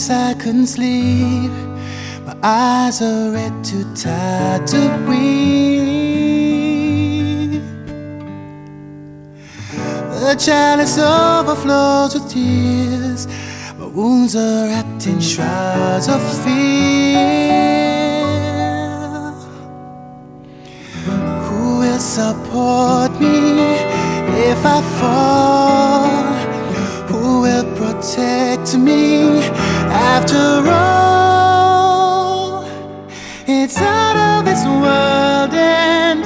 nights I couldn't sleep. My eyes are red, too tired to weep. The chalice overflows with tears. My wounds are wrapped in shrouds of fear. Who will support me if I fall? Who will protect me after all? It's out of this world and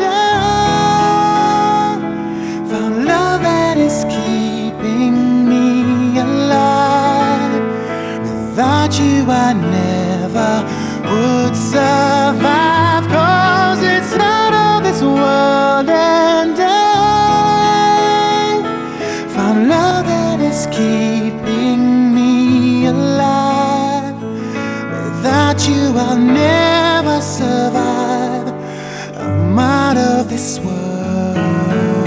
I've found love that is keeping me alive. Without you I never would survive, 'cause it's out of this world and I've found love that is keeping me alive. Without you I'll never survive. I'm out of this world.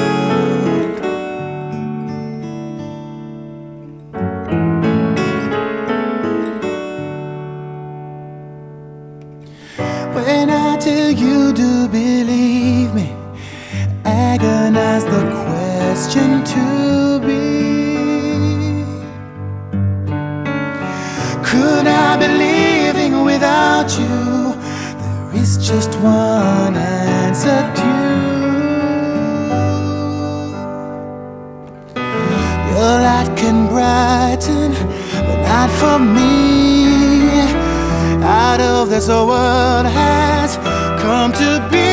When I tell you to believe me, agonize the question to be. Could I be living without you? There is just one answer to. Your light can brighten the night for me. Out of this the world has come to be.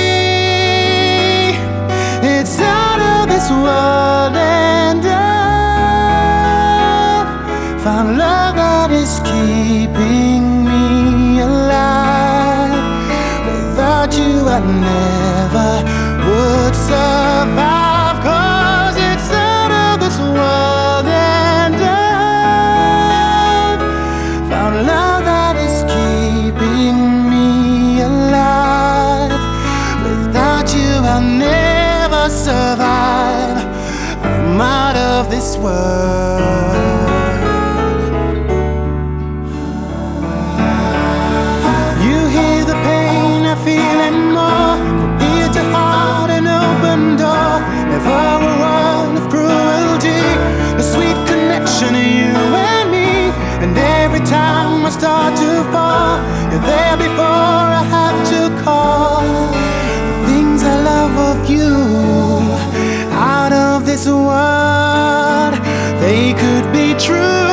It's out of this world and I've found love that is keeping me alive. Without you I never would survive, 'cause it's out of this world and I've found love that is keeping me alive. Without you I'll never survive. I'm out of this world. You hear the pain I feel and more. From ear to heart an open door. Never a word of cruelty. The sweet connection of you and me. And every time I start to fall, you're there before I have to call. The things I love of you, out of this world, they could be true.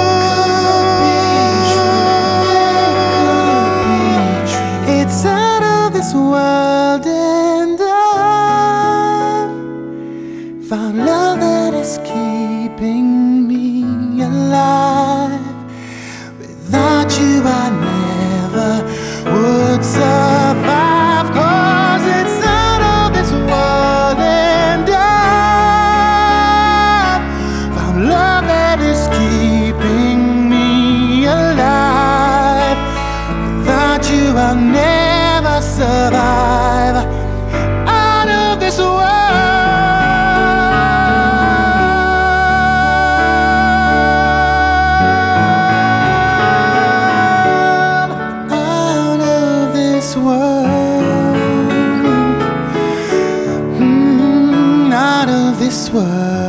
It's out of this world and I've found love that is keeping me alive. Without you I never would survive, 'cause it's out of this world and I've found love that is keeping me alive. Without you I'll never survive. Out of this world. Out of this world.